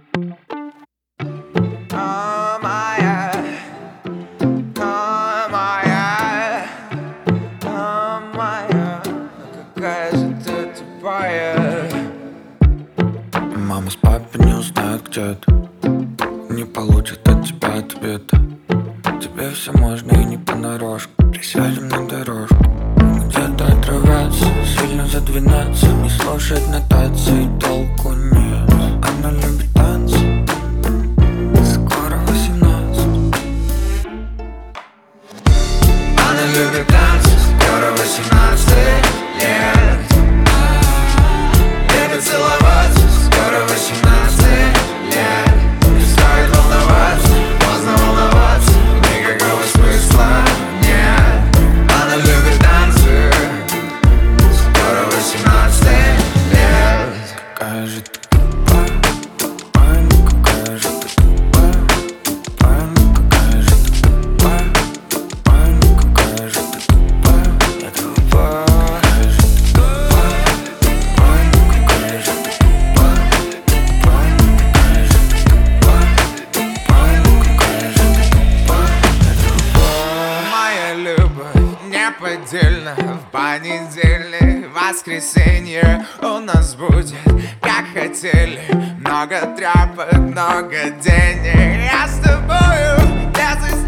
Какая же ты тупая. Мама с папой не узнают, где ты, не получат от тебя ответа. Тебе все можно и не понарошку. Присядем на дорожку, где-то отрываться, сильно задвинаться, не слушать нотации, толку нет. Она любит танцы, скоро 18. Она любит танцы, скоро 18 лет. Любит целоваться, скоро 18 лет. Не стоит волноваться, поздно волноваться, никакого смысла нет. Она любит танцы, скоро 18 лет. Какая же ты тупая, тупая, ну какая же ты тупая, тупая, ну какая же ты тупая, тупая, ну какая же ты тупая, я тупая. Какая же ты тупая, тупая, ну какая же ты тупая, тупая, ну какая же ты тупая, тупая, ну какая же ты тупая, я тупая. Моя любовь неподдельна. В понедельник, воскресенье у нас будет, как хотели. Много тряпок, много денег. Я с тобою без